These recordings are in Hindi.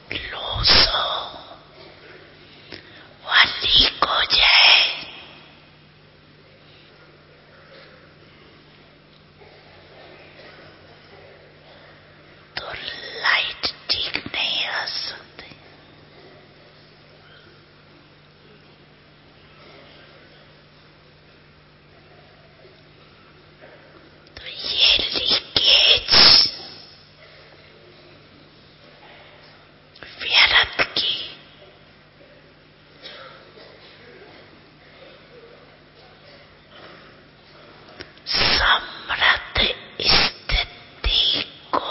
लोसो वह लीक हो जाए तो लाइट ठीक नहीं आ सकती। तो ये लीकेज व्यर्थ की समृद्ध स्थिति को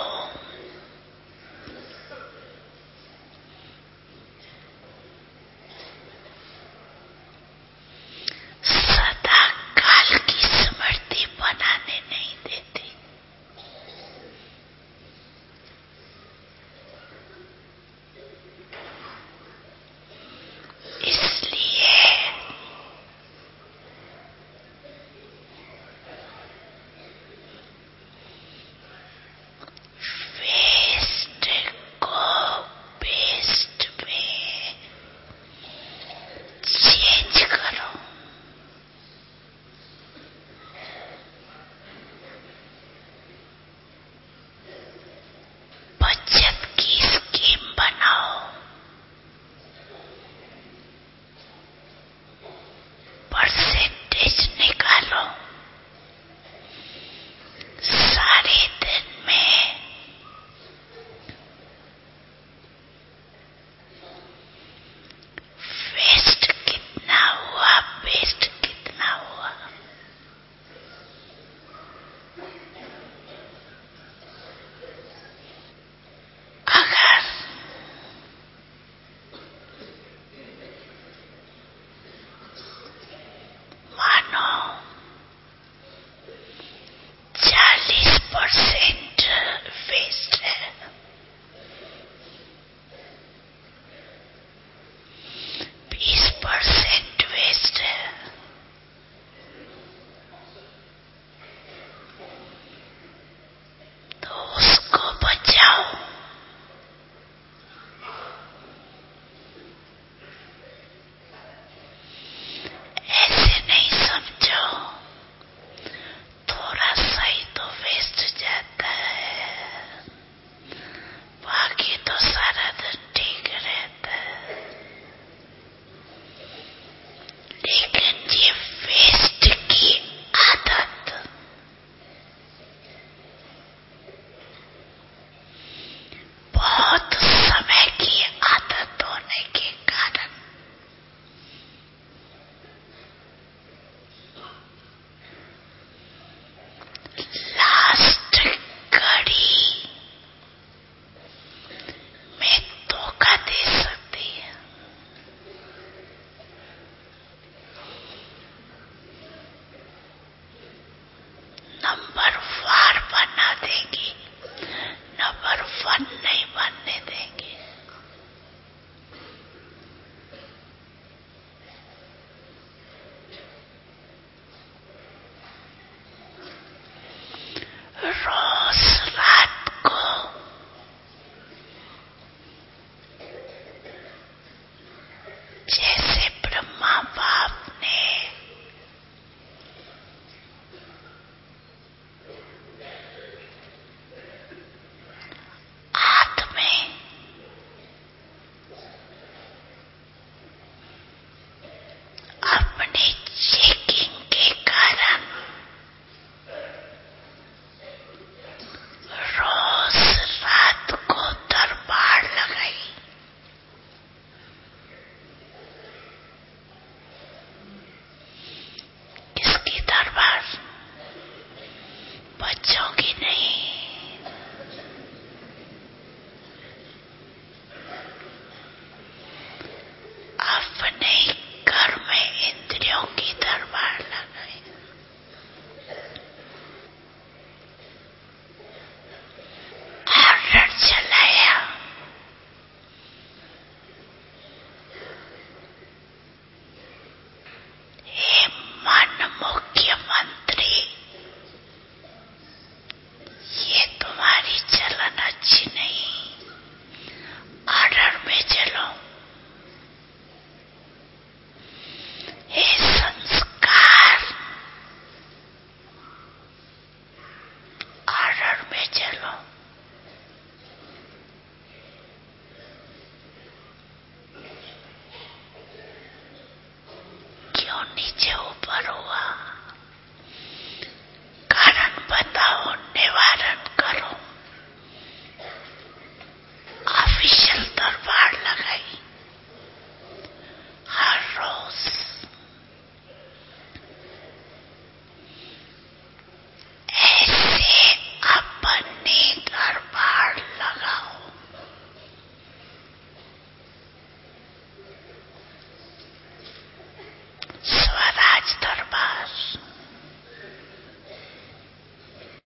सदा काल की स्मृति बनाने नहीं देती। इसलिए वेस्ट को बेस्ट में चेंज करो। बचत की स्कीम बनाओ, परसेंटेज निकालो। सारे दिन में वेस्ट कितना हुआ, बेस्ट कितना हुआ, अगर मानो 40% वेस्ट है, 20% वेस्ट है, तो उसको बचाओ। ऐसे नहीं समझो थोड़ा सा ही तो वेस्ट जाता है, बाकी तो सारा दिन ठीक रहता है। लेकिन ये वेस्ट की आदत बहुत समय की आदत होने के कारण लास्ट घड़ी में धोखा दे सकती है। नंबर वार बना देगी, नंबर 1 नहीं बनने देंगे। रोज रात को जैसे